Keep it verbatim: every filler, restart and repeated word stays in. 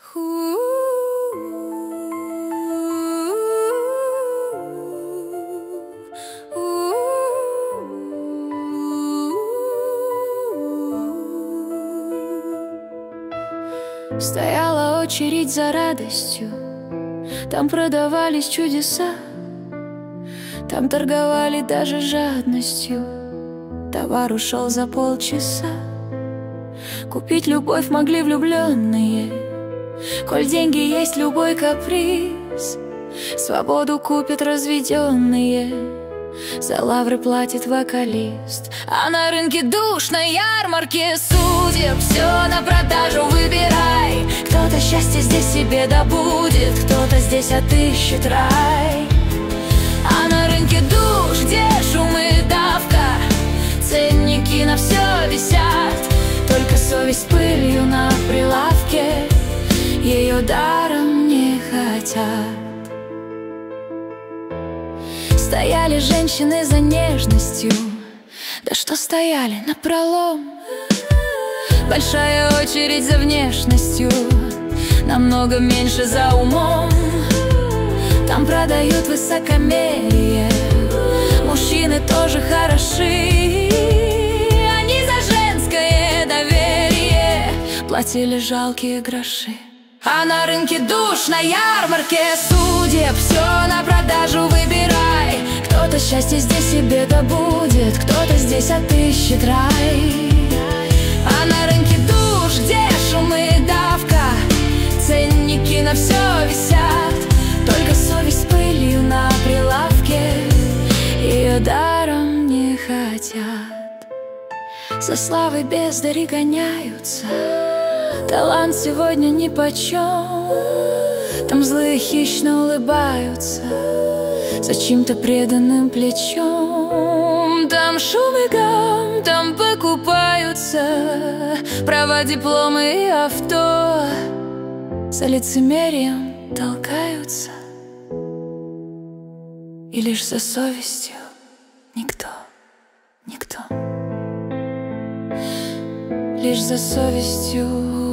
Стояла очередь за радостью, там продавались чудеса, там торговали даже жадностью. Товар ушел за полчаса. Купить любовь могли влюбленные, коль деньги есть любой каприз. Свободу купят разведенные, за лавры платит вокалист. А на рынке душ, на ярмарке судеб все на продажу, выбирай. Кто-то счастье здесь себе добудет, кто-то здесь отыщет рай. А на рынке душ, где шум и давка, ценники на все висят, только совесть пылью на прилавке, ее даром не хотят. Стояли женщины за нежностью, да что стояли напролом. Большая очередь за внешностью, намного меньше за умом. Там продают высокомерие, мужчины тоже хороши, они за женское доверие платили жалкие гроши. А на рынке душ, на ярмарке судеб все на продажу, выбирай. Кто-то счастье здесь себе добудет, кто-то здесь отыщет рай. А на рынке душ, где шум и давка, ценники на все висят, только совесть пылью на прилавке, ее даром не хотят. За славой бездари гоняются, талант сегодня нипочем. Там злые хищно улыбаются за чьим-то преданным плечом. Там шум и гам, там покупаются права, дипломы и авто, за лицемерием толкаются, и лишь за совестью никто, никто. Лишь за совестью